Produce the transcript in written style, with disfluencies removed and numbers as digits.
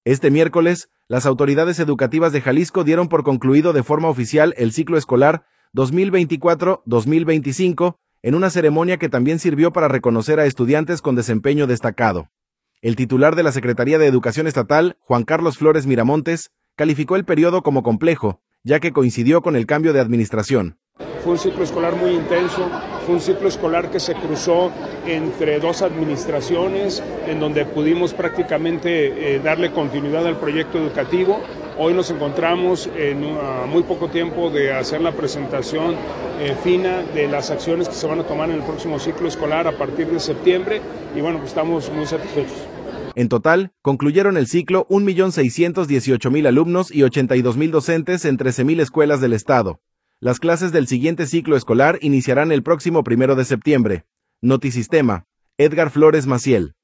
Este miércoles, las autoridades educativas de Jalisco dieron por concluido de forma oficial el ciclo escolar 2024-2025, en una ceremonia que también sirvió para reconocer a estudiantes con desempeño destacado. El titular de la Secretaría de Educación Estatal, Juan Carlos Flores Miramontes, calificó el periodo como complejo, ya que coincidió con el cambio de administración. Fue un ciclo escolar muy intenso, fue un ciclo escolar que se cruzó entre dos administraciones, en donde pudimos prácticamente darle continuidad al proyecto educativo. Hoy nos encontramos a muy poco tiempo de hacer la presentación fina de las acciones que se van a tomar en el próximo ciclo escolar a partir de septiembre, y bueno, pues estamos muy satisfechos. En total, concluyeron el ciclo 1.618.000 alumnos y 82.000 docentes en 13.000 escuelas del estado. Las clases del siguiente ciclo escolar iniciarán el próximo 1 de septiembre. Notisistema, Edgar Flores Maciel.